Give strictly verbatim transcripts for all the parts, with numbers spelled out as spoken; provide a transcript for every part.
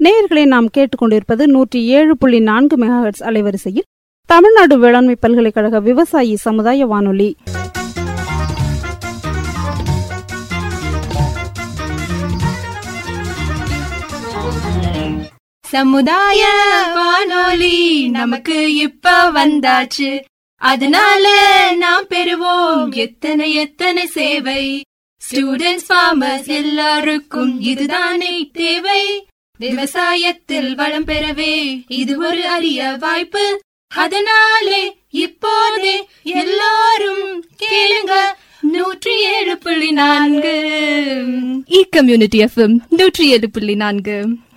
நேயர்களை நாம் கேட்டுக்கொண்டிருப்பது நூற்றி ஏழு புள்ளி நான்கு மெகாஹெர்ட்ஸ் அலைவரிசையில் தமிழ்நாடு வேளாண்மை பல்கலைக்கழக விவசாயி சமுதாய வானொலி. சமுதாய வானொலி நமக்கு இப்ப வந்தாச்சு, அதனால நாம் பெறுவோம் எத்தனை எத்தனை சேவை. ஸ்டூடெண்ட்ஸ், ஃபார்மர்ஸ் எல்லாருக்கும் இதுதானே தேவை. விவசாயத்தில் வளம் பெறவே இது ஒரு அரிய வாய்ப்பு. அதனாலே இப்போதே எல்லாரும் கேளுங்க நூற்றி ஏழு புள்ளி நான்கு இ கம்யூனிட்டி எஃப்எம் நூற்றி ஏழு புள்ளி நான்கு.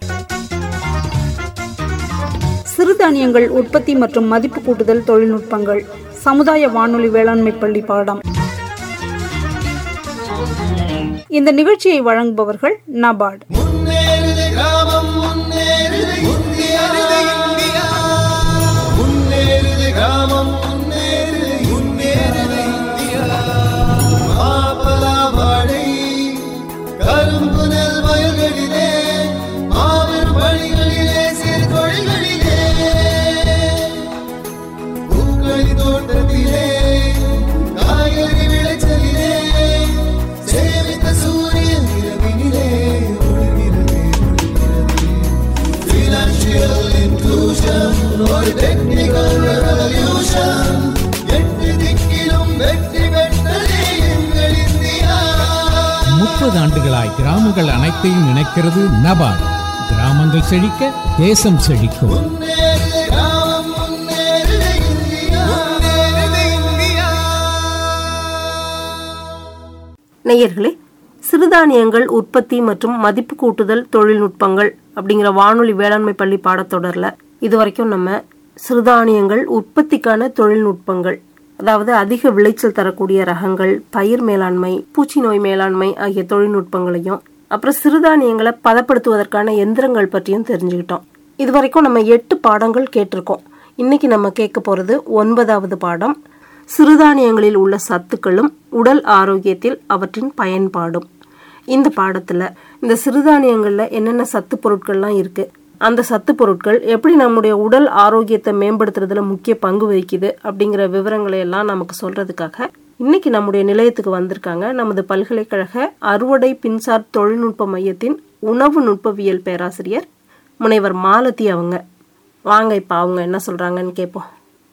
சிறுதானியங்கள் உற்பத்தி மற்றும் மதிப்பு கூட்டுதல் தொழில்நுட்பங்கள், சமுதாய வானொலி வேளாண்மை பள்ளி பாடம். இந்த நிகழ்ச்சியை வழங்குபவர்கள் நபார்டு. முப்பது ஆண்டுகளாய் கிராமங்கள் அனைத்தையும் இணைக்கிறது நபார்டு. கிராமங்கள் செழிக்க தேசம் செழிக்கும். நேயர்களே, சிறுதானியங்கள் உற்பத்தி மற்றும் மதிப்பு கூட்டுதல் தொழில்நுட்பங்கள் அப்படிங்கிற வானொலி வேளாண்மை பள்ளி பாடத்தொடர்ல இதுவரைக்கும் நம்ம சிறுதானியங்கள் உற்பத்திக்கான தொழில்நுட்பங்கள், அதாவது அதிக விளைச்சல் தரக்கூடிய ரகங்கள், பயிர் மேலாண்மை, பூச்சி நோய் மேலாண்மை ஆகிய தொழில்நுட்பங்களையும், அப்புறம் சிறுதானியங்களை பதப்படுத்துவதற்கான எந்திரங்கள் பற்றியும் தெரிஞ்சுக்கிட்டோம். இதுவரைக்கும் நம்ம எட்டு பாடங்கள் கேட்டிருக்கோம். இன்னைக்கு நம்ம கேட்க போறது ஒன்பதாவது பாடம், சிறுதானியங்களில் உள்ள சத்துக்களும் உடல் ஆரோக்கியத்தில் அவற்றின் பயன்பாடும். இந்த பாடத்துல இந்த சிறுதானியங்கள்ல என்னென்ன சத்து பொருட்கள்லாம் இருக்கு, அந்த சத்து பொருட்கள் எப்படி நம்முடைய உடல் ஆரோக்கியத்தை மேம்படுத்துறதுல முக்கிய பங்கு வகிக்குது அப்படிங்கிற விவரங்களை எல்லாம் நமக்கு சொல்றதுக்காக இன்னைக்கு நம்முடைய நிலையத்துக்கு வந்திருக்காங்க நமது பல்கலைக்கழக அறுவடை பின்சார் தொழில்நுட்ப மையத்தின் உணவு நுட்பவியல் பேராசிரியர் முனைவர் மாலதி அவங்க. வாங்க இப்ப அவங்க என்ன சொல்றாங்கன்னு கேட்போம்.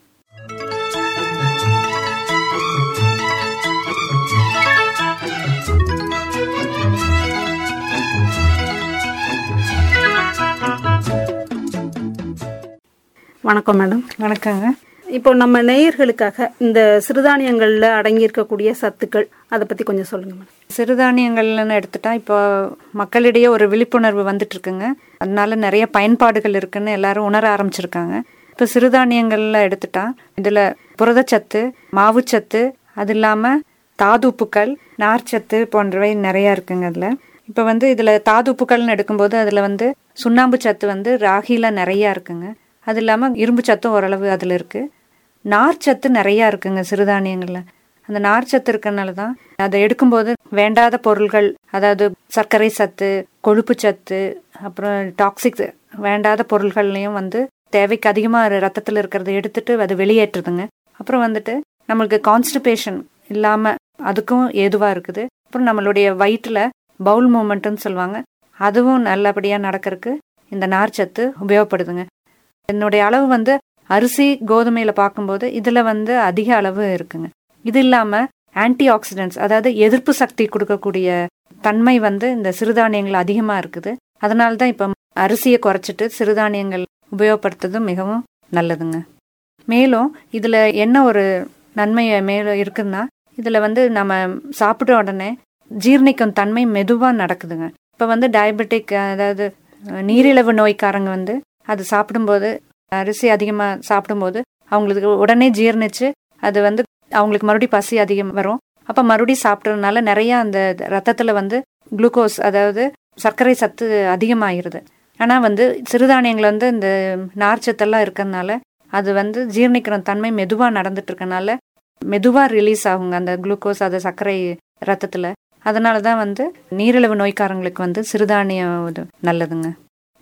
வணக்கம் மேடம். வணக்கங்க. இப்போ நம்ம நேயர்களுக்காக இந்த சிறுதானியங்கள்ல அடங்கி இருக்கக்கூடிய சத்துக்கள் அதை பத்தி கொஞ்சம் சொல்லுங்க மேடம். சிறுதானியங்கள்னு எடுத்துட்டா இப்போ மக்களிடையே ஒரு விழிப்புணர்வு வந்துட்டு இருக்குங்க. அதனால நிறைய பயன்பாடுகள் இருக்குன்னு எல்லாரும் உணர ஆரம்பிச்சிருக்காங்க. இப்போ சிறுதானியங்கள்ல எடுத்துட்டா இதுல புரதச்சத்து, மாவுச்சத்து, அது இல்லாம தாதுப்புக்கள், நார்ச்சத்து போன்றவை நிறைய இருக்குங்க. அதுல இப்போ வந்து இதுல தாதுப்புக்கள்னு எடுக்கும்போது அதுல வந்து சுண்ணாம்பு சத்து வந்து ராகில நிறைய இருக்குங்க. அது இல்லாமல் இரும்பு சத்தும் ஓரளவு அதில் இருக்குது. நார்ச்சத்து நிறையா இருக்குங்க சிறுதானியங்களில். அந்த நார்ச்சத்து இருக்கிறனால தான் அதை எடுக்கும்போது வேண்டாத பொருள்கள், அதாவது சர்க்கரை சத்து, கொழுப்பு சத்து, அப்புறம் டாக்ஸிக் வேண்டாத பொருள்கள்லையும் வந்து தேவைக்கு அதிகமாக ரத்தத்தில் இருக்கிறத எடுத்துட்டு அது வெளியேற்றுதுங்க. அப்புறம் வந்துட்டு நம்மளுக்கு கான்ஸ்டிபேஷன் இல்லாமல் அதுக்கும் ஏதுவாக இருக்குது. அப்புறம் நம்மளுடைய வயிற்றில் பவுல் மூமெண்ட்டுன்னு சொல்லுவாங்க, அதுவும் நல்லபடியாக நடக்கிறதுக்கு இந்த நார்ச்சத்து உபயோகப்படுதுங்க. என்னுடைய அளவு வந்து அரிசி கோதுமையில பார்க்கும்போது இதுல வந்து அதிக அளவு இருக்குங்க. இது இல்லாம ஆன்டி ஆக்சிடென்ட்ஸ், அதாவது எதிர்ப்பு சக்தி கொடுக்கக்கூடிய தன்மை வந்து இந்த சிறுதானியங்கள் அதிகமா இருக்குது. அதனால தான் இப்ப அரிசியை குறைச்சிட்டு சிறுதானியங்கள் உபயோகப்படுத்துறது மிகவும் நல்லதுங்க. மேலும் இதுல என்ன ஒரு நன்மை மேலும் இருக்குன்னா, இதுல வந்து நம்ம சாப்பிட்ட உடனே ஜீரணிக்கும் தன்மை மெதுவா நடக்குதுங்க. இப்ப வந்து டயபெட்டிக், அதாவது நீரிழிவு நோய்க்காரங்க வந்து அது சாப்பிடும்போது, அரிசி அதிகமாக சாப்பிடும்போது அவங்களுக்கு உடனே ஜீர்ணிச்சு அது வந்து அவங்களுக்கு மறுபடியும் பசி அதிகம் வரும். அப்போ மறுபடியும் சாப்பிட்றதுனால நிறையா அந்த ரத்தத்தில் வந்து குளுக்கோஸ், அதாவது சர்க்கரை சத்து அதிகமாகிடுது. ஆனால் வந்து சிறுதானியங்கள் வந்து இந்த நார்ச்சத்தெல்லாம் இருக்கிறதுனால அது வந்து ஜீர்ணிக்கிற தன்மை மெதுவாக நடந்துட்டு இருக்கனால மெதுவாக ரிலீஸ் ஆகுங்க அந்த குளுக்கோஸ், அது சர்க்கரை ரத்தத்தில். அதனால தான் வந்து நீரிழிவு நோய்க்காரங்களுக்கு வந்து சிறுதானியம் நல்லதுங்க.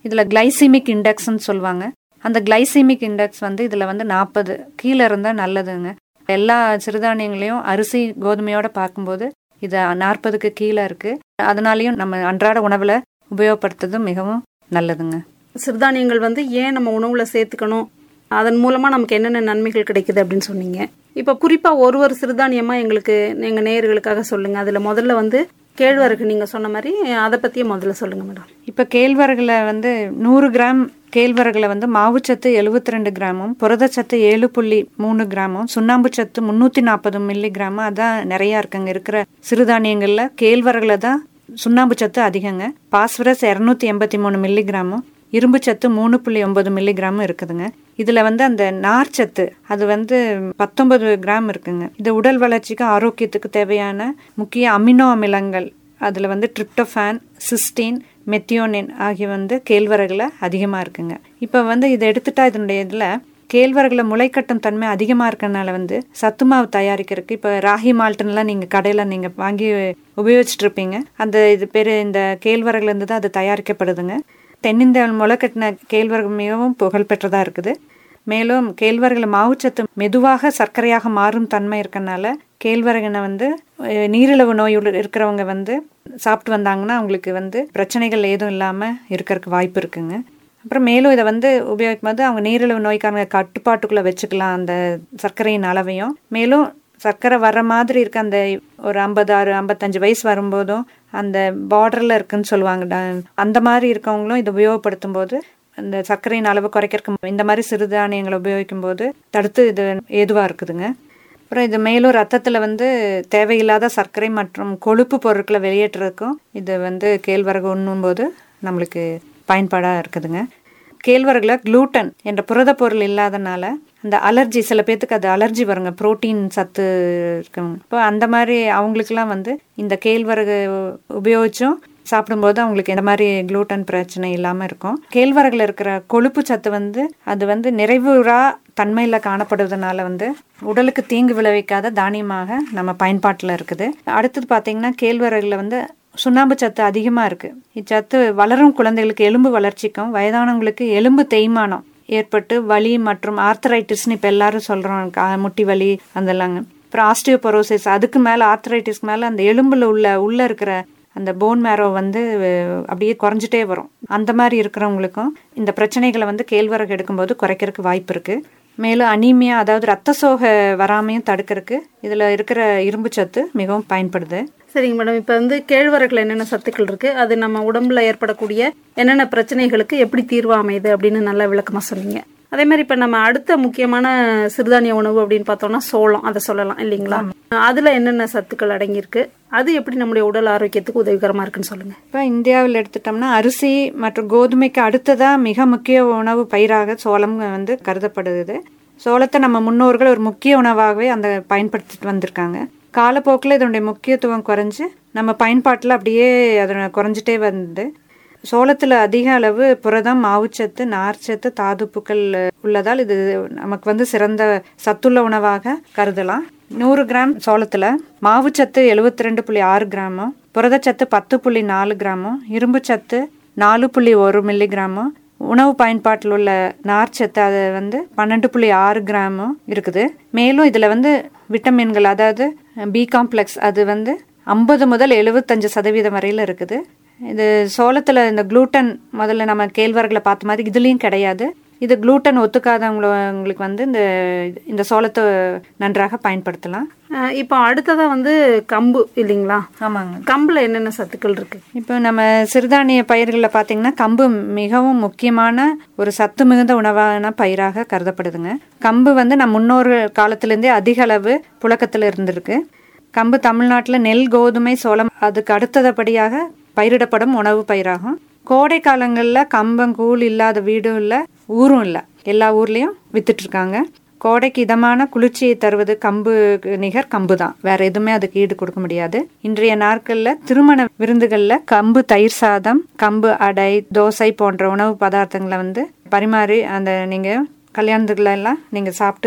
இதில் கிளைசிமிக் இண்டெக்ஸ்ன்னு சொல்லுவாங்க. அந்த கிளைசிமிக் இண்டெக்ஸ் வந்து இதில் வந்து நாற்பது கீழே இருந்தால் நல்லதுங்க. எல்லா சிறுதானியங்களையும் அரிசி கோதுமையோட பார்க்கும்போது இது நாற்பதுக்கு கீழே இருக்குது. அதனாலையும் நம்ம அன்றாட உணவில் உபயோகப்படுத்துறது மிகவும் நல்லதுங்க. சிறுதானியங்கள் வந்து ஏன் நம்ம உணவுல சேர்த்துக்கணும், அதன் மூலமா நமக்கு என்னென்ன நன்மைகள் கிடைக்குது அப்படின்னு சொன்னீங்க. இப்போ குறிப்பா ஒரு ஒரு சிறுதானியமா எங்களுக்கு எங்க நேயர்களுக்காக சொல்லுங்க. அதுல முதல்ல வந்து கேழ்வரகு நீங்க சொன்ன மாதிரி அதை பத்தியே முதல்ல சொல்லுங்க மேடம். இப்போ கேழ்வரகுல வந்து நூறு கிராம் கேழ்வரகுல வந்து மாவுச்சத்து எழுபத்தி ரெண்டு கிராமும் புரதச்சத்து ஏழு புள்ளி மூணு கிராமும் சுண்ணாம்பு சத்து முன்னூத்தி நாற்பது மில்லி கிராமும் அதான் நிறைய இருக்குங்க. இருக்கிற சிறுதானியங்கள்ல கேழ்வரகுல தான் சுண்ணாம்பு சத்து அதிகங்க. பாஸ்பரஸ் இருநூத்தி எண்பத்தி மூணு மில்லி கிராமும் இரும்பு சத்து மூணு புள்ளி ஒன்பது மில்லி கிராமும் இருக்குதுங்க. இதுல வந்து அந்த நார் சத்து அது வந்து பத்தொன்பது கிராம் இருக்குங்க. இது உடல் வளர்ச்சிக்கு ஆரோக்கியத்துக்கு தேவையான முக்கிய அமினோ அமிலங்கள். அதுல வந்து ட்ரிப்டோஃபான், சிஸ்டீன், மெத்தியோனின் ஆகிய வந்து கேழ்வரகுல அதிகமா இருக்குங்க. இப்ப வந்து இதை எடுத்துட்டா இதனுடைய இதுல கேழ்வரகுல முளைக்கட்டும் தன்மை அதிகமா இருக்கறனால வந்து சத்து மாவு தயாரிக்கிறதுக்கு இப்ப ராகி மால்ட்டுலாம் நீங்க கடையில நீங்க வாங்கி உபயோகிச்சுட்டு இருப்பீங்க. அந்த இது பேரு இந்த கேழ்வரகுல இருந்து தான் அது தயாரிக்கப்படுதுங்க. தென்னிந்தியாவில் முளைக்கட்டின கேழ்வரகு மிகவும் புகழ்பெற்றதா இருக்குது. மேலும் கேழ்வரகுல மாவுச்சத்து மெதுவாக சர்க்கரையாக மாறும் தன்மை இருக்கறனால கேழ்வரகுனை வந்து நீரிழிவு நோய் இருக்கிறவங்க வந்து சாப்பிட்டு வந்தாங்கன்னா அவங்களுக்கு வந்து பிரச்சனைகள் ஏதும் இல்லாமல் இருக்கிறதுக்கு வாய்ப்பு இருக்குங்க. அப்புறம் மேலும் இதை வந்து உபயோகிக்கும் போது அவங்க நீரிழிவு நோய்க்கான கட்டுப்பாட்டுக்குள்ளே வச்சுக்கலாம் அந்த சர்க்கரையின் அளவையும். மேலும் சர்க்கரை வர்ற மாதிரி இருக்க அந்த ஒரு ஐம்பது ஆறு ஐம்பத்தஞ்சு வயசு வரும்போதும் அந்த பார்டரில் இருக்குன்னு சொல்லுவாங்க. அந்த மாதிரி இருக்கவங்களும் இதை உபயோகப்படுத்தும் போது அந்த சர்க்கரையின் அளவு குறைக்கிறதுக்கு இந்த மாதிரி சிறுதானியங்களை உபயோகிக்கும் போது தடுத்து இது ஏதுவாக இருக்குதுங்க. அப்புறம் இது மேலும் ரத்தத்தில் வந்து தேவையில்லாத சர்க்கரை மற்றும் கொழுப்பு பொருட்களை வெளியேற்றுறதுக்கும் இது வந்து கேழ்வரகு உண்ணும்போது நம்மளுக்கு பயன்பாடாக இருக்குதுங்க. கேழ்வரகுல குளூட்டன் என்ற புரத பொருள் இல்லாதனால அந்த அலர்ஜி சில பேர்த்துக்கு அது அலர்ஜி வருங்க, புரோட்டீன் சத்து இருக்குங்க. இப்போ அந்த மாதிரி அவங்களுக்குலாம் வந்து இந்த கேழ்வரகு உபயோகிச்சும் சாப்பிடும்போது அவங்களுக்கு இந்த மாதிரி குளூட்டன் பிரச்சனை இல்லாமல் இருக்கும். கேழ்வரகுல இருக்கிற கொழுப்பு சத்து வந்து அது வந்து நிறைவுறா தன்மையில் காணப்படுவதனால வந்து உடலுக்கு தீங்கு விளைவிக்காத தானியமாக நம்ம பயன்பாட்டில் இருக்குது. அடுத்தது பார்த்தீங்கன்னா கேழ்வரகுல வந்து சுண்ணாம்பு சத்து அதிகமாக இருக்குது. இச்சத்து வளரும் குழந்தைகளுக்கு எலும்பு வளர்ச்சிக்கும் வயதானவங்களுக்கு எலும்பு தேய்மானம் ஏற்பட்டு வலி மற்றும் ஆர்த்தரைட்டிஸ்னு இப்போ எல்லாரும் சொல்கிறோம், முட்டி வலி அதெல்லாங்க. அப்புறம் ஆஸ்டியோபரோசிஸ், அதுக்கு மேலே ஆர்த்தரைட்டிஸ்க்கு மேலே அந்த எலும்பில் உள்ள உள்ளே இருக்கிற அந்த போன் மேரோ வந்து அப்படியே குறைஞ்சிட்டே வரும். அந்த மாதிரி இருக்கிறவங்களுக்கும் இந்த பிரச்சனைகளை வந்து கேழ்வரகு எடுக்கும்போது குறைக்கிறதுக்கு வாய்ப்பு இருக்குது. மேலும் அனீமியா அதாவது ரத்த சோகை வராமையும் தடுக்கிறதுக்கு இதில் இருக்கிற இரும்பு சத்து மிகவும் பயன்படுது. சரிங்க மேடம். இப்போ வந்து கேழ்வரகுல என்னென்ன சத்துக்கள் இருக்குது, அது நம்ம உடம்புல ஏற்படக்கூடிய என்னென்ன பிரச்சனைகளுக்கு எப்படி தீர்வு அமையுது அப்படின்னு நல்லா விளக்கமாக சொன்னீங்க. அதே மாதிரி இப்போ நம்ம அடுத்த முக்கியமான சிறுதானிய உணவு அப்படின்னு பார்த்தோம்னா சோளம், அதை சொல்லலாம் இல்லைங்களா? அதில் என்னென்ன சத்துக்கள் அடங்கியிருக்கு, அது எப்படி நம்முடைய உடல் ஆரோக்கியத்துக்கு உதவிகரமாக இருக்குன்னு சொல்லுங்கள். இப்போ இந்தியாவில் எடுத்துட்டோம்னா அரிசி மற்றும் கோதுமைக்கு அடுத்ததாக மிக முக்கிய உணவு பயிராக சோளம் வந்து கருதப்படுது. சோளத்தை நம்ம முன்னோர்கள் ஒரு முக்கிய உணவாகவே அந்த பயன்படுத்திட்டு வந்திருக்காங்க. காலப்போக்கில் இதனுடைய முக்கியத்துவம் குறைஞ்சு நம்ம பயன்பாட்டில் அப்படியே அதை குறைஞ்சிட்டே வந்து சோளத்தில் அதிக அளவு புரதம், மாவுச்சத்து, நார்ச்சத்து, தாதுப்புக்கள் உள்ளதால் இது நமக்கு வந்து சிறந்த சத்துள்ள உணவாக கருதலாம். நூறு கிராம் சோளத்தில் மாவுச்சத்து எழுபத்தி ரெண்டு புள்ளி ஆறு கிராமும் புரதச்சத்து பத்து புள்ளி நாலு கிராமும் இரும்பு சத்து நாலு புள்ளி ஒரு மில்லி கிராமும் உணவு பயன்பாட்டில் உள்ள நார்ச்சத்து அது வந்து பன்னெண்டு புள்ளி ஆறு கிராமும் இருக்குது. மேலும் இதில் வந்து விட்டமின்கள் அதாவது பி காம்ப்ளெக்ஸ் அது வந்து ஐம்பது முதல் எழுபத்தஞ்சு சதவீதம் வரையில் இருக்குது. இது சோளத்தில் இந்த குளூட்டன் முதல்ல நம்ம கேழ்வரகுல பார்த்த மாதிரி இதுலேயும் கிடையாது. இது குளூட்டன் ஒத்துக்காதவங்களுக்கு வந்து இந்த இந்த சோளத்தை நன்றாக பயன்படுத்தலாம். இப்போ அடுத்ததாக வந்து கம்பு இல்லைங்களா? ஆமாங்க. கம்பில் என்னென்ன சத்துக்கள் இருக்குது? இப்போ நம்ம சிறுதானிய பயிர்களில் பார்த்தீங்கன்னா கம்பு மிகவும் முக்கியமான ஒரு சத்து மிகுந்த உணவான பயிராக கருதப்படுதுங்க. கம்பு வந்து நம்ம முன்னோர் காலத்திலேருந்தே அதிக அளவு புழக்கத்தில் இருந்திருக்கு. கம்பு தமிழ்நாட்டில் நெல், கோதுமை, சோளம் அதுக்கு அடுத்தபடியாக பயிரிடப்படும் உணவு பயிராகும். கோடை காலங்களில் கம்பங்கூழ் இல்லாத வீடும் இல்லை, ஊரும் இல்லை, எல்லா ஊர்லேயும் வித்துட்டு இருக்காங்க. கோடைக்கு இதமான குளிர்ச்சியை தருவது கம்பு நிகர் கம்பு தான், வேற எதுவுமே அதுக்கு ஈடு கொடுக்க முடியாது. இன்றைய நாட்களில் திருமண விருந்துகளில் கம்பு தயிர் சாதம், கம்பு அடை, தோசை போன்ற உணவு பதார்த்தங்களை வந்து பரிமாறி அந்த நீங்கள் கல்யாணத்துக்குள்ள எல்லாம் நீங்கள் சாப்பிட்டு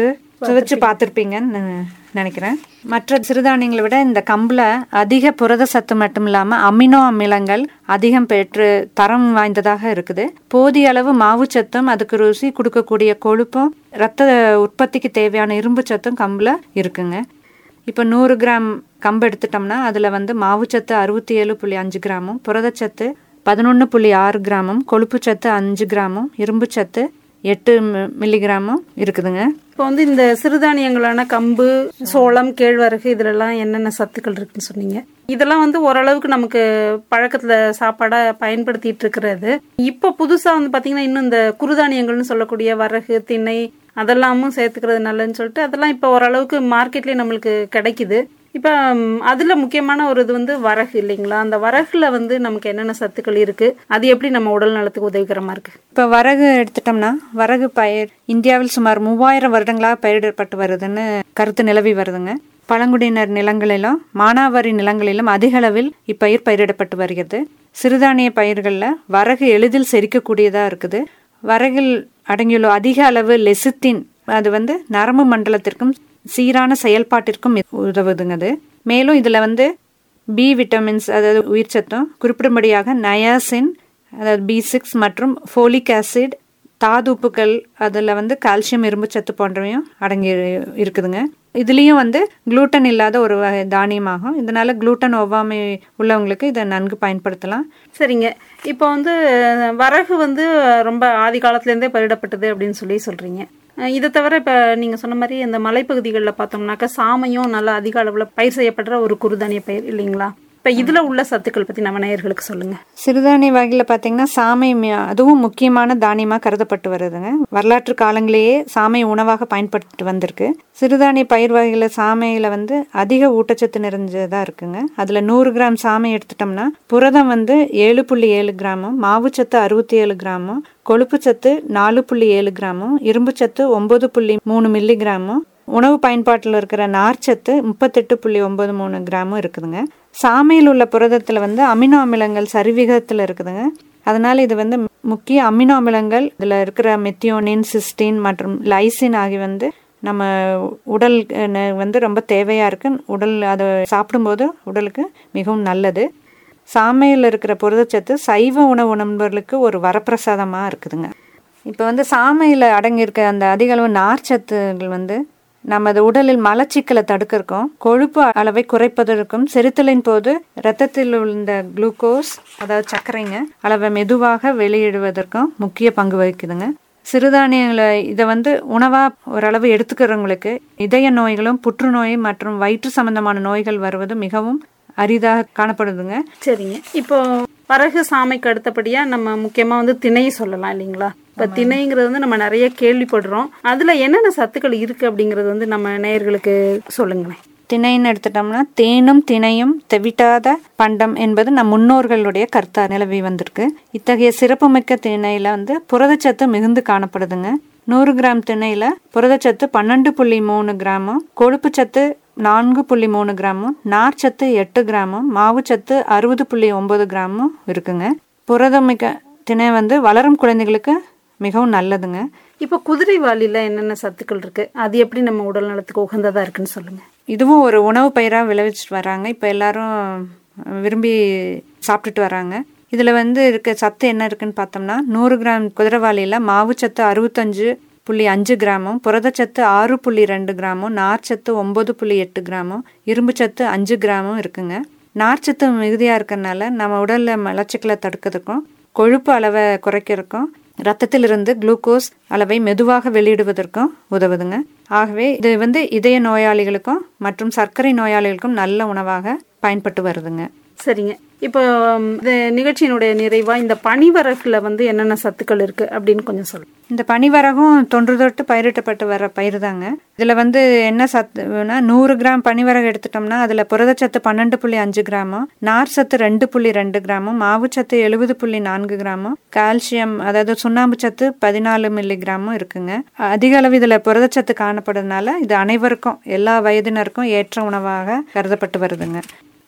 சுவைச்சு பார்த்துருப்பீங்கன்னு நினைக்கிறேன். மற்ற சிறுதானியங்களை விட இந்த கம்பில் அதிக புரத சத்து மட்டும் இல்லாமல் அமினோ அமிலங்கள் அதிகம் பெற்று தரம் வாய்ந்ததாக இருக்குது. போதிய அளவு மாவுச்சத்தும் அதுக்கு ருசி கொடுக்கக்கூடிய கொழுப்பும் இரத்த உற்பத்திக்கு தேவையான இரும்பு சத்தும் கம்பில் இருக்குங்க. இப்போ நூறு கிராம் கம்பு எடுத்துட்டோம்னா அதில் வந்து மாவுச்சத்து அறுபத்தி ஏழு புள்ளி அஞ்சு கிராமும், புரதச்சத்து பதினொன்று புள்ளி ஆறு கிராமும், கொழுப்பு சத்து அஞ்சு கிராமும், இரும்பு சத்து எட்டு மில்லிகிராமும் இருக்குதுங்க. இப்போ வந்து இந்த சிறுதானியங்களான கம்பு, சோளம், கேழ்வரகு இதுலலாம் என்னென்ன சத்துக்கள் இருக்குன்னு சொன்னீங்க. இதெல்லாம் வந்து ஓரளவுக்கு நமக்கு பழக்கத்துல சாப்பாடா பயன்படுத்திட்டு இருக்கிறது. இப்போ புதுசா வந்து பாத்தீங்கன்னா இன்னும் இந்த குறுதானியங்கள்னு சொல்லக்கூடிய வரகு, திணை அதெல்லாமும் சேர்த்துக்கிறது நல்லதுன்னு சொல்லிட்டு அதெல்லாம் இப்போ ஓரளவுக்கு மார்க்கெட்லயே நம்மளுக்கு கிடைக்குது. இப்போ அதுல முக்கியமான ஒரு இது வந்து வரகு இல்லைங்களா? அந்த வரகுல வந்து நமக்கு என்னென்ன சத்துக்கள் இருக்கு, அது எப்படி நம்ம உடல் நலத்துக்கு உதவிகரமா இருக்கு? இப்போ வரகு எடுத்துட்டோம்னா வரகு பயிர் இந்தியாவில் சுமார் மூவாயிரம் வருடங்களாக பயிரிடப்பட்டு வருதுன்னு கருத்து நிலவி வருதுங்க. பழங்குடியினர் நிலங்களிலும் மானாவாரி நிலங்களிலும் அதிக அளவில் இப்பயிர் பயிரிடப்பட்டு வருகிறது. சிறுதானிய பயிர்களில் வரகு எளிதில் செரிக்கக்கூடியதாக இருக்குது. வரகில் அடங்கியுள்ள அதிக அளவு லெசித்தின் அது வந்து நரம்பு மண்டலத்திற்கும் சீரான செயல்பாட்டிற்கும் உதவுதுங்க. அது மேலும் இதில் வந்து பி விட்டமின்ஸ் அதாவது உயிர் சத்தும் குறிப்பிடும்படியாக நயாசின் அதாவது பி சிக்ஸ் மற்றும் ஃபோலிக் ஆசிட், தாதுப்புகள், அதில் வந்து கால்சியம், இரும்பு சத்து போன்றவையும் அடங்கி இருக்குதுங்க. இதுலேயும் வந்து குளூட்டன் இல்லாத ஒரு வகை தானியமாகும். இதனால குளூட்டன் ஒவ்வாமை உள்ளவங்களுக்கு இதை நன்கு பயன்படுத்தலாம். சரிங்க. இப்போ வந்து வரகு வந்து ரொம்ப ஆதி காலத்துலேருந்தே பயிரிடப்பட்டது அப்படின்னு சொல்லி சொல்றீங்க. இதை தவிர இப்போ நீங்கள் சொன்ன மாதிரி இந்த மலைப்பகுதிகளில் பார்த்தோம்னாக்கா சாமையும் நல்லா அதிக அளவில் பயிர் செய்யப்படுற ஒரு குறுதானிய பயிர் இல்லைங்களா? இப்போ இதில் உள்ள சத்துக்கள் பற்றி நம்ம நேயர்களுக்கு சொல்லுங்கள். சிறுதானிய வகையில் பார்த்தீங்கன்னா சாமை அதுவும் முக்கியமான தானியமாக கருதப்பட்டு வருதுங்க. வரலாற்று காலங்களிலேயே சாமை உணவாக பயன்படுத்திட்டு வந்திருக்கு. சிறுதானிய பயிர் வகையில் சாமையில் வந்து அதிக ஊட்டச்சத்து நிறைஞ்சதாக இருக்குங்க. அதில் நூறு கிராம் சாமை எடுத்துட்டோம்னா புரதம் வந்து ஏழு புள்ளி ஏழு கிராமும், மாவுச்சத்து அறுபத்தி ஏழு கிராமும், கொழுப்பு சத்து நாலு புள்ளி ஏழு கிராமும், இரும்பு சத்து ஒன்பது புள்ளி மூணு மில்லி கிராமும், உணவு பயன்பாட்டில் இருக்கிற நார்ச்சத்து முப்பத்தெட்டு புள்ளி ஒன்பது மூணு கிராமும் இருக்குதுங்க. சாமையில் உள்ள புரதத்தில் வந்து அமினோ அமிலங்கள் சரிவிகிதத்தில் இருக்குதுங்க. அதனால இது வந்து முக்கிய அமினோ அமிலங்கள் இதில் இருக்கிற மெத்தியோனின், சிஸ்டின் மற்றும் லைசின் ஆகிய வந்து நம்ம உடல் வந்து ரொம்ப தேவையாக இருக்கு. உடல் அதை சாப்பிடும்போது உடலுக்கு மிகவும் நல்லது. சாமையில் இருக்கிற புரதச்சத்து சைவ உணவு உணவுகளுக்கு ஒரு வரப்பிரசாதமாக இருக்குதுங்க. இப்போ வந்து சாமையில் அடங்கியிருக்க அந்த அதிக அளவு நார்ச்சத்துகள் வந்து நமது உடலில் மலச்சிக்கலை தடுக்கிறதுக்கும், கொழுப்பு அளவை குறைப்பதற்கும், செரித்தலின் போது இரத்தத்தில் உள்ள குளுக்கோஸ் அதாவது சர்க்கரைங்க அளவை மெதுவாக வெளியிடுவதற்கும் முக்கிய பங்கு வகிக்குதுங்க. சிறுதானியங்களை இதை வந்து உணவாக ஓரளவு எடுத்துக்கிறவங்களுக்கு இதய நோய்களும், புற்றுநோய் மற்றும் வயிற்று சம்பந்தமான நோய்கள் வருவது மிகவும் அரிதாக காணப்படுதுங்க. சரிங்க. இப்போ வரகு சாமைக்கு அடுத்தபடியா நம்ம முக்கியமா வந்து திணை சொல்லலாம் இல்லைங்களா? இப்ப திணைங்கிறது வந்து நம்ம நிறைய கேள்விப்படுறோம். அதுல என்னென்ன சத்துக்கள் இருக்கு அப்படிங்கறது வந்து நம்ம நேயர்களுக்கு சொல்லுங்களேன். திணைன்னு எடுத்துட்டோம்னா தேனும் திணையும் தெவிட்டாத பண்டம் என்பது நம் முன்னோர்களுடைய கருத்தா நிலவி வந்திருக்கு. இத்தகைய சிறப்புமிக்க திணையில வந்து புரதச்சத்து மிகுந்து காணப்படுதுங்க. நூறு கிராம் திணையில புரதச்சத்து பன்னெண்டு புள்ளி மூணு கிராமும், கொழுப்பு சத்து நான்கு புள்ளி மூணு கிராமும், நார்ச்சத்து எட்டு கிராமும், மாவுச்சத்து அறுபது புள்ளி ஒன்பது கிராமும் இருக்குங்க. புரதமிக்க திணை வந்து வளரும் குழந்தைகளுக்கு மிகவும் நல்லதுங்க. இப்போ குதிரை வாலில என்னென்ன சத்துக்கள் இருக்கு, அது எப்படி நம்ம உடல் நலத்துக்கு உகந்ததா இருக்குன்னு சொல்லுங்க. இதுவும் ஒரு உணவு பயிராக விளைவிச்சிட்டு வராங்க. இப்போ எல்லாரும் விரும்பி சாப்பிட்டுட்டு வராங்க. இதில் வந்து இருக்க சத்து என்ன இருக்குன்னு பார்த்தோம்னா நூறு கிராம் குதிரைவாலியில் மாவுச்சத்து அறுபத்தஞ்சு புள்ளி அஞ்சு கிராமும், புரதச்சத்து ஆறு புள்ளி ரெண்டு கிராமும், நார்ச்சத்து ஒம்பது புள்ளி எட்டு கிராமும், இரும்பு சத்து அஞ்சு கிராமும் இருக்குங்க. நார்ச்சத்து மிகுதியாக இருக்கிறதுனால நம்ம உடலில் மலச்சிக்கலை தடுக்கிறதுக்கும், கொழுப்பு அளவை குறைக்கிறதுக்கும், ரத்தத்திலிருந்து குளுக்கோஸ் அளவை மெதுவாக வெளியிடுவதற்கும் உதவுதுங்க. ஆகவே இது வந்து இதய நோயாளிகளுக்கும் மற்றும் சர்க்கரை நோயாளிகளுக்கும் நல்ல உணவாக பயன்பட்டு வருதுங்க. சரிங்க. இப்போ இந்த நிகழ்ச்சியினுடைய நிறைவா இந்த பனிவரகுல வந்து என்னென்ன சத்துக்கள் இருக்கு அப்படின்னு கொஞ்சம் சொல்லுங்க. இந்த பனிவரகும் தொன்று தொட்டு பயிரிட்டப்பட்டு வர பயிர் தாங்க. இதில் வந்து என்ன சத்துனா நூறு கிராம் பனிவரகு எடுத்துட்டோம்னா அதில் புரதச்சத்து பன்னெண்டு புள்ளி அஞ்சு கிராமும், நார் சத்து ரெண்டு புள்ளி ரெண்டு கிராமும், மாவுச்சத்து எழுபது புள்ளி நான்கு கிராமும், கால்சியம் அதாவது சுண்ணாம்பு சத்து பதினாலு மில்லி கிராமும் இருக்குங்க. அதிக அளவு இதில் புரதச்சத்து காணப்படுறதுனால இது அனைவருக்கும் எல்லா வயதினருக்கும் ஏற்ற உணவாக கருதப்பட்டு வருதுங்க.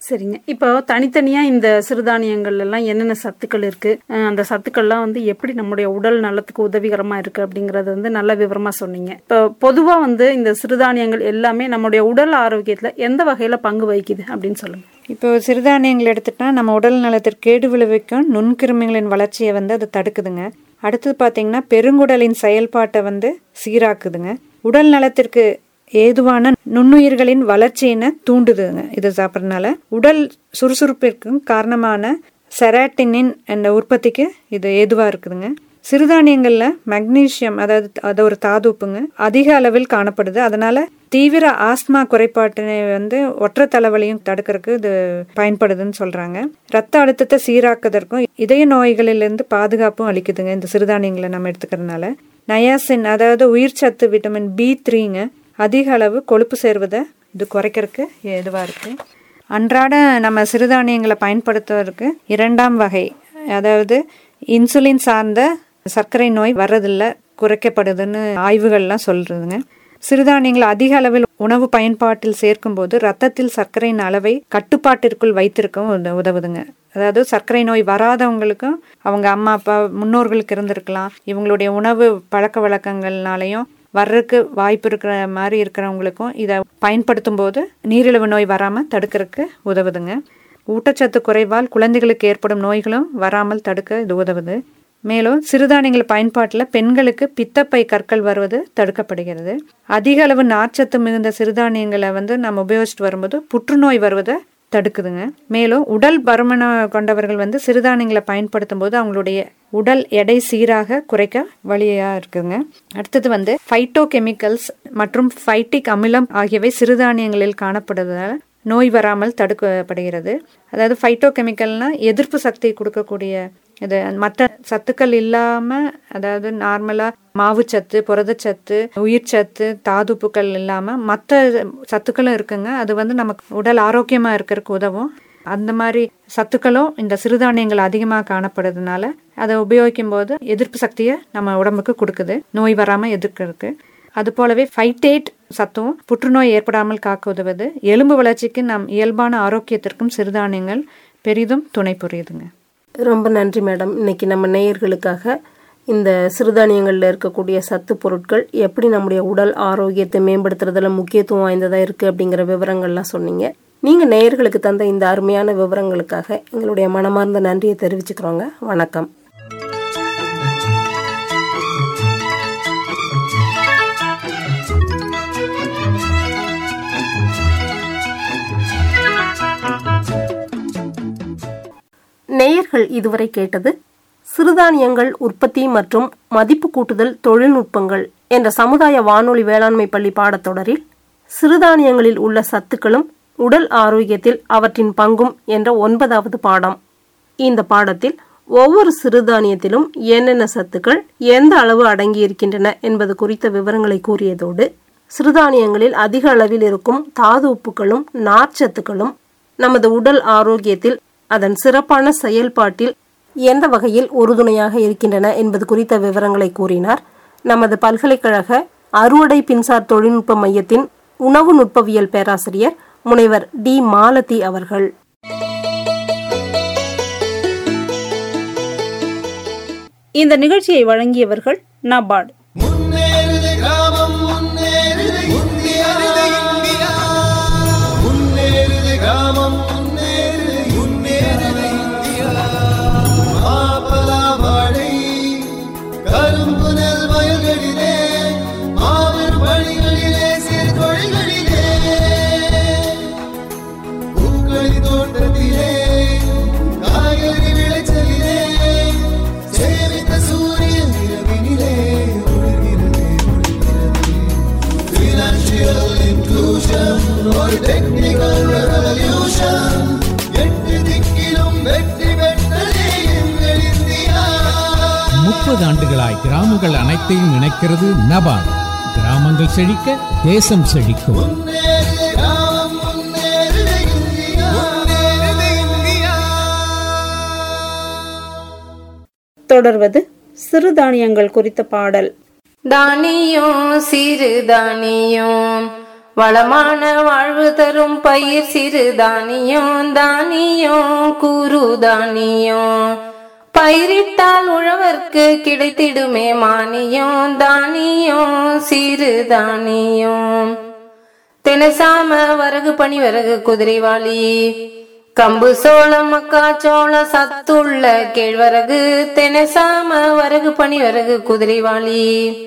சரிங்க. இப்போ தனித்தனியா இந்த சிறுதானியங்கள் எல்லாம் என்னென்ன சத்துக்கள் இருக்கு, அஹ் அந்த சத்துக்கள்லாம் வந்து எப்படி நம்முடைய உடல் நலத்துக்கு உதவிகரமா இருக்கு அப்படிங்கறது வந்து நல்ல விவரமா சொன்னீங்க. இப்போ பொதுவா வந்து இந்த சிறுதானியங்கள் எல்லாமே நம்முடைய உடல் ஆரோக்கியத்துல எந்த வகையில பங்கு வகிக்குது அப்படின்னு சொல்லுங்க. இப்போ சிறுதானியங்கள் எடுத்துட்டா நம்ம உடல் நலத்திற்கு கேடு விளைவிக்கும் நுண்கிருமிகளின் வளர்ச்சியை வந்து அது தடுக்குதுங்க. அடுத்தது பார்த்தீங்கன்னா பெருங்குடலின் செயல்பாட்டை வந்து சீராக்குதுங்க. உடல் நலத்திற்கு ஏதுவான நுண்ணுயிர்களின் வளர்ச்சியினை தூண்டுதுங்க. இது சாப்பிட்றதுனால உடல் சுறுசுறுப்பிற்கும் காரணமான செராட்டினின் என்ற உற்பத்திக்கு இது ஏதுவாக இருக்குதுங்க. சிறுதானியங்களில் மெக்னீசியம், அதாவது அது ஒரு தாதுப்புங்க, அதிக அளவில் காணப்படுது. அதனால தீவிர ஆஸ்மா குறைபாட்டினை வந்து ஒற்றை தலைவலியும் தடுக்கிறதுக்கு இது பயன்படுதுன்னு சொல்றாங்க. ரத்த அழுத்தத்தை சீராக்குவதற்கும் இதய நோய்களிலிருந்து பாதுகாப்பும் அளிக்குதுங்க இந்த சிறுதானியங்களை நம்ம எடுத்துக்கிறதுனால. நயாசின், அதாவது உயிர் சத்து விட்டமின் பி த்ரீங்க, அதிக அளவு கொழுப்பு சேர்வதை இது குறைக்கிறதுக்கு ஏதுவாக இருக்கு. அன்றாட நம்ம சிறுதானியங்களை பயன்படுத்துவதற்கு இரண்டாம் வகை, அதாவது இன்சுலின் சார்ந்த சர்க்கரை நோய் வர்றதில்லை, குறைக்கப்படுதுன்னு ஆய்வுகள்லாம் சொல்றதுங்க. சிறுதானியங்கள் அதிக அளவில் உணவு பயன்பாட்டில் சேர்க்கும் போது ரத்தத்தில் சர்க்கரையின் அளவை கட்டுப்பாட்டிற்குள் வைத்திருக்கவும் உதவுதுங்க. அதாவது சர்க்கரை நோய் வராதவங்களுக்கும் அவங்க அம்மா அப்பா முன்னோர்களுக்கு இருந்திருக்கலாம், இவங்களுடைய உணவு பழக்க வழக்கங்கள்னாலையும் வர்றதுக்கு வாய்ப்பு இருக்கிற மாதிரி இருக்கிறவங்களுக்கும் இதை பயன்படுத்தும் போது நீரிழிவு நோய் வராமல் தடுக்கிறதுக்கு உதவுதுங்க. ஊட்டச்சத்து குறைவால் குழந்தைகளுக்கு ஏற்படும் நோய்களும் வராமல் தடுக்க இது உதவுது. மேலும் சிறுதானியங்கள் பயன்பாட்டில் பெண்களுக்கு பித்தப்பை கற்கள் வருவது தடுக்கப்படுகிறது. அதிக அளவு நார்ச்சத்து மிகுந்த சிறுதானியங்களை வந்து நம்ம உபயோகிச்சுட்டு வரும்போது புற்றுநோய் வருவதை தடுக்குதுங்க. மேலும் உடல் பருமனம் கொண்டவர்கள் வந்து சிறுதானியங்களை பயன்படுத்தும் போது அவங்களுடைய உடல் எடை சீராக குறைக்க வழியா இருக்குங்க. அடுத்தது வந்து ஃபைட்டோ கெமிக்கல்ஸ் மற்றும் ஃபைட்டிக் அமிலம் ஆகியவை சிறுதானியங்களில் காணப்படுவதால் நோய் வராமல் தடுக்கப்படுகிறது. அதாவது ஃபைட்டோ கெமிக்கல்னா எதிர்ப்பு சக்தி கொடுக்கக்கூடிய இது. மற்ற சத்துக்கள் இல்லாம, அதாவது நார்மலா மாவுச்சத்து, புரதச்சத்து, உயிர் சத்து, தாதுப்புக்கள் இல்லாம மற்ற சத்துக்களும் இருக்குங்க. அது வந்து நமக்கு உடல் ஆரோக்கியமா இருக்கிறதுக்கு உதவும். அந்த மாதிரி சத்துக்களும் இந்த சிறுதானியங்கள் அதிகமாக காணப்படுறதுனால அதை உபயோகிக்கும் போது எதிர்ப்பு சக்தியை நம்ம உடம்புக்கு கொடுக்குது, நோய் வராம எதிர்க்கிறதுக்கு. அது போலவே ஃபைட்டேட் சத்தும் புற்றுநோய் ஏற்படாமல் காக்க உதவுது. எலும்பு வளர்ச்சிக்கு நம் இயல்பான ஆரோக்கியத்திற்கும் சிறுதானியங்கள் பெரிதும் துணை புரியுதுங்க. ரொம்ப நன்றி மேடம். இன்னைக்கு நம்ம நேயர்களுக்காக இந்த சிறுதானியங்களில் இருக்கக்கூடிய சத்து பொருட்கள் எப்படி நம்முடைய உடல் ஆரோக்கியத்தை மேம்படுத்துறதுல முக்கியத்துவம் வாய்ந்ததாக இருக்குது அப்படிங்கிற விவரங்கள்லாம் சொன்னீங்க. நீங்கள் நேயர்களுக்கு தந்த இந்த அருமையான விவரங்களுக்காக எங்களுடைய மனமார்ந்த நன்றியை தெரிவிச்சுக்கிறோங்க. வணக்கம். நேயர்கள் இதுவரை கேட்டது சிறுதானியங்கள் உற்பத்தி மற்றும் மதிப்பு கூட்டுதல் தொழில்நுட்பங்கள் என்ற சமுதாய வானொலி வேளாண்மை பள்ளி பாடத்தொடரில் சிறுதானியங்களில் உள்ள சத்துக்களும் உடல் ஆரோக்கியத்தில் அவற்றின் பங்கும் என்ற ஒன்பதாவது பாடம். இந்த பாடத்தில் ஒவ்வொரு சிறுதானியத்திலும் என்னென்ன சத்துக்கள் எந்த அளவு அடங்கி இருக்கின்றன என்பது குறித்த விவரங்களை கூறியதோடு சிறுதானியங்களில் அதிக அளவில் இருக்கும் தாது உப்புகளும் நார்ச்சத்துக்களும் நமது உடல் ஆரோக்கியத்தில் அதன் சிறப்பான செயல்பாட்டில் எந்த வகையில் உறுதுணையாக இருக்கின்றன என்பது குறித்த விவரங்களை கூறினார் நமது பல்கலைக்கழக அறுவடை பின்சார் தொழில்நுட்ப மையத்தின் உணவு நுட்பவியல் பேராசிரியர் முனைவர் டி மாலதி அவர்கள். இந்த நிகழ்ச்சியை வழங்கியவர்கள் நபார்டு. முப்பது ஆண்டுகளாய் கிராமங்கள் அனைத்தையும் இணைக்கிறது நபார்டு. கிராமங்கள் செழிக்க தேசம் செழிக்கும். தொடர்வது சிறுதானியங்கள் குறித்த பாடல். தானியம் சிறுதானியம் வளமான வாழ்வு தரும் பயிர் சிறுதானியம் தானியம் குறுதானியம். பயிரிட்டால் உழவர்க்கு கிடைத்திடுமே மானியம் தானியம் சிறுதானியம். தினைசாம வரகு பனி வரகு குதிரைவாளி கம்பு சோளம் மக்காச்சோள சத்துள்ள கேழ்வரகு தினைசாம வரகு பனி வரகு குதிரைவாளி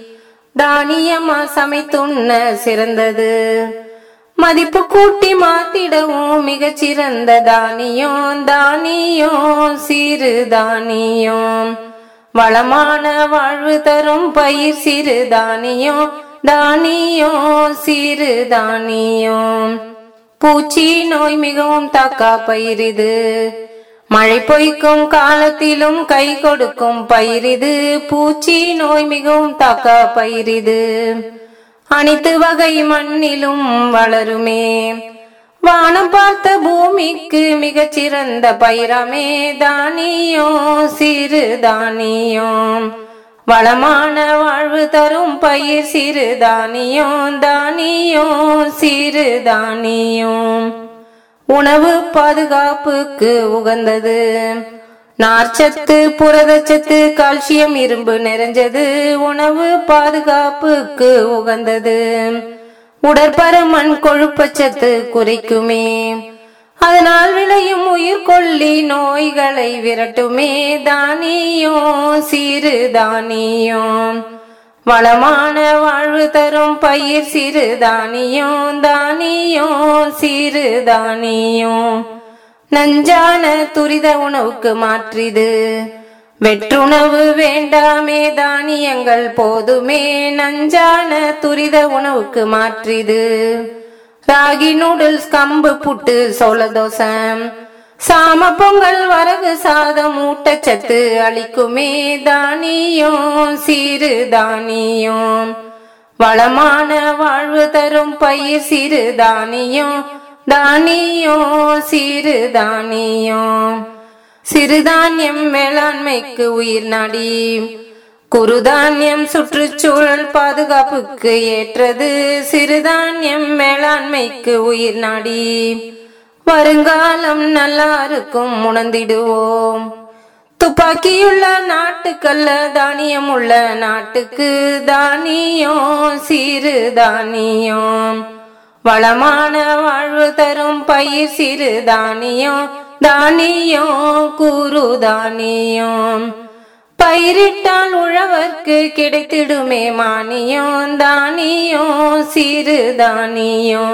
தானியமா சமைத்துண்ண சிறந்தது. மதிப்பு கூட்டி மாத்திடவும் மிகச்சிறந்த தானியம் தானியம் சிறுதானியம். வளமான வாழ்வு தரும் பயிர் சிறுதானியம் தானியம் சிறுதானியம். பூச்சி நோய் மிகவும் தாக்கா பயிரிது, மழை பொய்க்கும் காலத்திலும் கை கொடுக்கும் பயிரிது. பூச்சி நோய் மிகவும் தாக்கா பயிரிது, அனைத்து வகை மண்ணிலும் வளருமே. வானம் பார்த்த பூமிக்கு மிகச் சிறந்த பயிராமே தானியம் சிறுதானியம். வளமான வாழ்வு தரும் பயிர் சிறுதானியம் தானியம் சிறுதானியம். உணவு பாதுகாப்புக்கு உகந்தது, நார்ச்சத்து புரதச்சத்து கால்சியம் இரும்பு நிறைஞ்சது. உணவு பாதுகாப்புக்கு உகந்தது, உடற்பருமன் கொழுப்பச்சத்து குறைக்குமே. அதனால் விளையும் உயிர்கொல்லி நோய்களை விரட்டுமே தானியம் சிறுதானியம். வளமான வாழ்வு தரும் பயிர் சிறுதானியம் தானியம் சிறுதானியம். நஞ்சான துரித உணவுக்கு மாற்றிது, வெற்றுணவு வேண்டாமே தானியங்கள் போதுமே. நஞ்சான துரித உணவுக்கு மாற்றிது, ராகி நூடுல்ஸ் கம்பு புட்டு சோள தோசை சாம பொங்கல் வரகு சாதம் ஊட்டச்சத்து அளிக்குமே தானியம் சிறுதானியம். வளமான வாழ்வு தரும் பயிர் சிறுதானியம் தானியம் சிறுதானியம். சிறுதானியம் வேளாண்மைக்கு உயிர் நாடி, குறுதானியம் சுற்றுச்சூழல் பாதுகாப்புக்கு ஏற்றது. சிறுதானியம் வேளாண்மைக்கு உயிர் நாடி, வருங்காலம் நல்லா இருக்கும் உணர்ந்திடுவோம். துப்பாக்கியுள்ள நாட்டுக்கல்ல தானியம் உள்ள நாட்டுக்கு தானியம் சிறுதானியம். வளமான வாழ்வு தரும் பயிர் சிறுதானியம் தானியம் குறுதானியம். பயிரிட்டால் உழவர்க்கு கிடைத்திடுமே மானியம் தானியம் சிறுதானியம்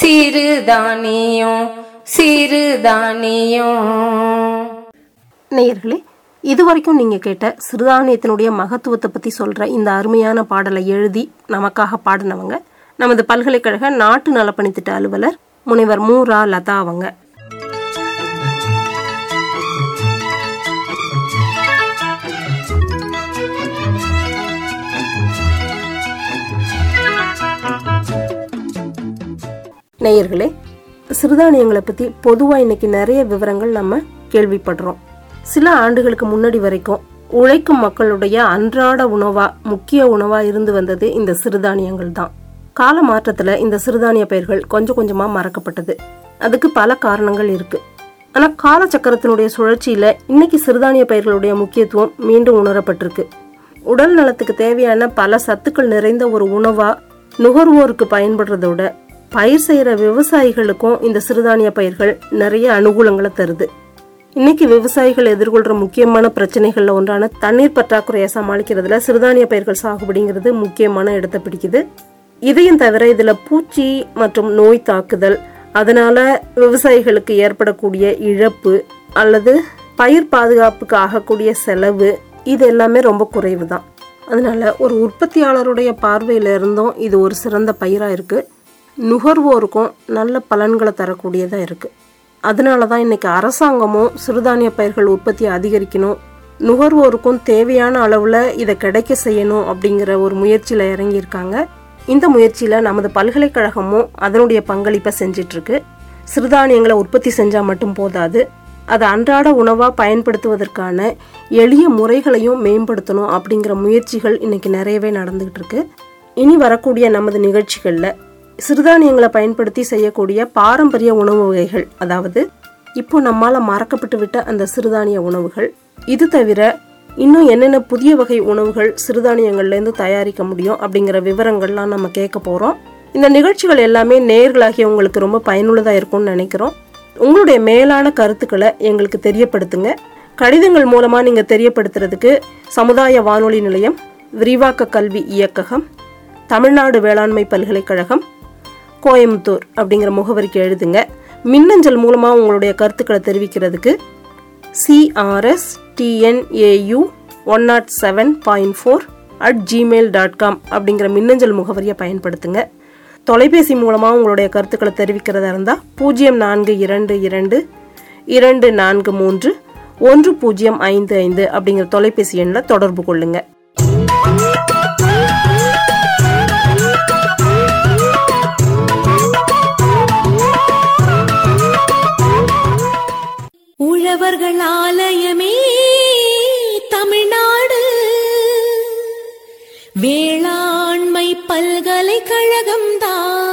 சிறுதானியம் சிறுதானியம். நேயர்களே, இதுவரைக்கும் நீங்க கேட்ட சிறுதானியத்தினுடைய மகத்துவத்தை பத்தி சொல்ற இந்த அருமையான பாடலை எழுதி நமக்காக பாடினவங்க நமது பல்கலைக்கழக நாட்டு நலப்பணித்திட்ட அலுவலர் முனைவர் மு ரா லதா அவங்க. நேயர்களே, சிறுதானியங்களை பத்தி பொதுவா இன்னைக்கு நிறைய விவரங்கள் நம்ம கேள்விப்படுறோம். சில ஆண்டுகளுக்கு முன்னாடி வரைக்கும் உழைக்கும் மக்களுடைய அன்றாட உணவா முக்கிய உணவா இருந்து வந்தது இந்த சிறுதானியங்கள் தான். கால மாற்றத்துல இந்த சிறுதானிய பயிர்கள் கொஞ்சம் கொஞ்சமா மறக்கப்பட்டது. அதுக்கு பல காரணங்கள் இருக்கு. ஆனா காலச்சக்கரத்தினுடைய சுழற்சியில இன்னைக்கு சிறுதானிய பயிர்களுடைய முக்கியத்துவம் மீண்டும் உணரப்பட்டிருக்கு. உடல் நலத்துக்கு தேவையான பல சத்துக்கள் நிறைந்த ஒரு உணவா நுகர்வோருக்கு பயன்படுறதோட பயிர் செய்யற விவசாயிகளுக்கும் இந்த சிறுதானிய பயிர்கள் நிறைய அனுகூலங்களை தருது. இன்னைக்கு விவசாயிகள் எதிர்கொள்ற முக்கியமான பிரச்சனைகள்ல ஒன்றான தண்ணீர் பற்றாக்குறையை சமாளிக்கிறதுல சிறுதானிய பயிர்கள் சாகுபடிங்கிறது முக்கியமான இடத்தை பிடிக்குது. இதையும் தவிர இதுல பூச்சி மற்றும் நோய் தாக்குதல், அதனால விவசாயிகளுக்கு ஏற்படக்கூடிய இழப்பு அல்லது பயிர் பாதுகாப்புக்கு ஆகக்கூடிய செலவு, இது எல்லாமே ரொம்ப குறைவு தான். அதனால ஒரு உற்பத்தியாளருடைய பார்வையில இருந்தும் இது ஒரு சிறந்த பயிரா இருக்கு. நுகர்வோருக்கும் நல்ல பலன்களை தரக்கூடியதா இருக்கு. அதனால தான் இன்னைக்கு அரசாங்கமும் சிறுதானிய பயிர்கள் உற்பத்தியை அதிகரிக்கணும், நுகர்வோருக்கும் தேவையான அளவுல இதை கிடைக்க செய்யணும் அப்படிங்கிற ஒரு முயற்சியில இறங்கியிருக்காங்க. இந்த முயற்சியில நமது பல்கலைக்கழகமும் அதனுடைய பங்களிப்பை செஞ்சிட்டு இருக்கு. சிறுதானியங்களை உற்பத்தி செஞ்சா மட்டும் போதாது, அதை அன்றாட உணவா பயன்படுத்துவதற்கான எளிய முறைகளையும் மேம்படுத்தணும் அப்படிங்கிற முயற்சிகள் இன்னைக்கு நிறையவே நடந்துகிட்டு இருக்கு. இனி வரக்கூடிய நமது நிகழ்ச்சிகள்ல சிறுதானியங்களை பயன்படுத்தி செய்யக்கூடிய பாரம்பரிய உணவு வகைகள், அதாவது இப்போ நம்மால மறக்கப்பட்டு விட்ட அந்த சிறுதானிய உணவுகள், இது தவிர இன்னும் என்னென்ன புதிய வகை உணவுகள் சிறுதானியங்கள்லேருந்து தயாரிக்க முடியும் அப்படிங்கிற விவரங்கள்லாம் நம்ம கேட்க போகிறோம். இந்த நிகழ்ச்சிகள் எல்லாமே நேயர்களாகிய உங்களுக்கு ரொம்ப பயனுள்ளதாக இருக்கும்னு நினைக்கிறோம். உங்களுடைய மேலான கருத்துக்களை எங்களுக்கு தெரியப்படுத்துங்க. கடிதங்கள் மூலமாக நீங்கள் தெரியப்படுத்துறதுக்கு சமுதாய வானொலி நிலையம், விரிவாக்க கல்வி இயக்ககம், தமிழ்நாடு வேளாண்மை பல்கலைக்கழகம், கோயம்புத்தூர் அப்படிங்கிற முகவரிக்கு எழுதுங்க. மின்னஞ்சல் மூலமாக உங்களுடைய கருத்துக்களை தெரிவிக்கிறதுக்கு CRS TNAU one nought seven point four at Gmail dot com அப்படிங்கிற மின்னஞ்சல் முகவரியை பயன்படுத்துங்க. தொலைபேசி மூலமாக உங்களுடைய கருத்துக்களை தெரிவிக்கிறதா இருந்தால் பூஜ்ஜியம் நான்கு இரண்டு இரண்டு இரண்டு நான்கு மூன்று ஒன்று பூஜ்ஜியம் ஐந்து ஐந்து அப்படிங்கிற தொலைபேசி எண்ணில் தொடர்பு கொள்ளுங்க. உழவர்கள் ஆலயமே தமிழ்நாடு, வேளாண்மை பல்கலைக்கழகம் தான்.